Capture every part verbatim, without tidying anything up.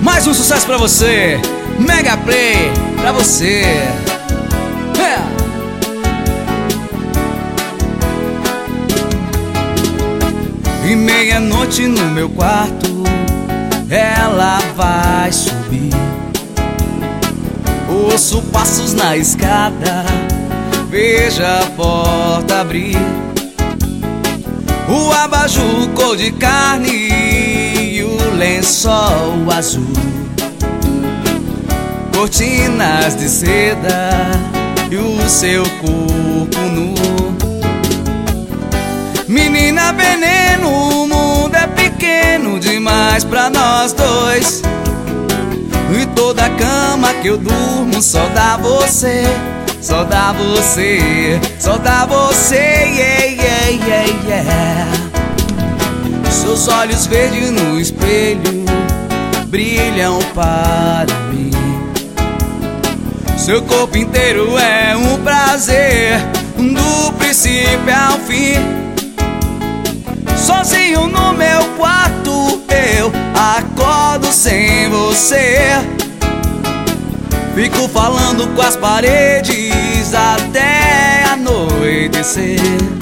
Mais um sucesso pra você, Mega Play pra você. É. E meia-noite no meu quarto, ela vai subir. Ouço passos na escada, veja a porta abrir. O abajur cor de carne e o lençol azul, cortinas de seda e o seu corpo nu. Menina veneno, o mundo é pequeno demais pra nós dois. E toda a cama que eu durmo só dá você, só dá você, só dá você, yeah, yeah, yeah, yeah. Seus olhos verdes no espelho brilham para mim. Seu corpo inteiro é um prazer, do princípio ao fim. Sozinho no meu quarto eu acordo sem você. Fico falando com as paredes até anoitecer.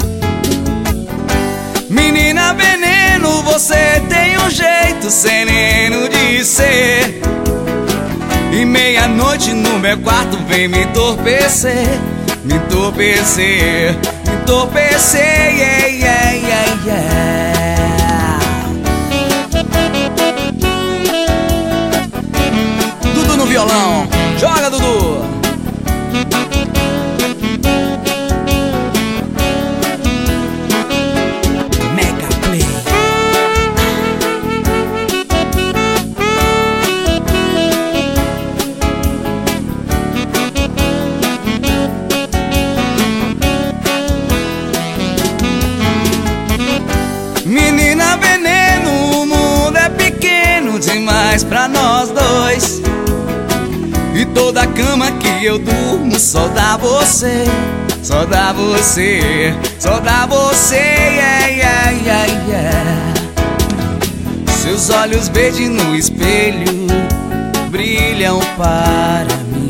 Menina veneno, você tem um jeito sereno de ser. E meia-noite no meu quarto vem me entorpecer, me entorpecer, me entorpecer, yeah, yeah, yeah, yeah. Dudu no violão, joga, Dudu! Mega Play. Menina veneno, o mundo é pequeno demais pra nós dois. E toda a cama que eu durmo só dá você, só dá você, só dá você, yeah, yeah, yeah, yeah. Seus olhos verdes no espelho brilham para mim.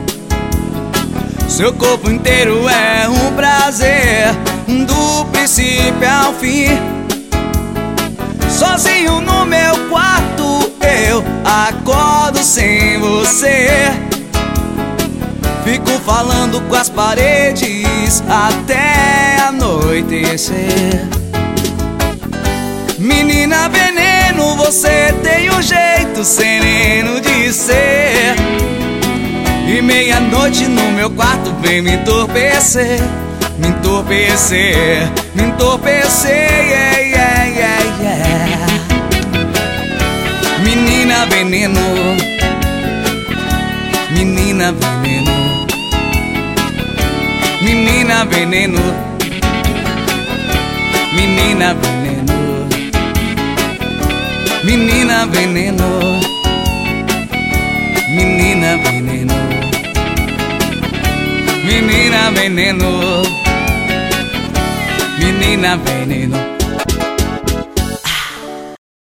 Seu corpo inteiro é um prazer, do princípio ao fim. Sozinho no meu quarto eu acordo sem você. Fico falando com as paredes até anoitecer. Menina veneno, você tem um jeito sereno de ser. E meia-noite no meu quarto vem me entorpecer, me entorpecer, me entorpecer, yeah, yeah, yeah, yeah. Menina veneno, menina veneno, menina veneno, menina veneno, menina veneno, menina veneno, menina veneno, menina veneno.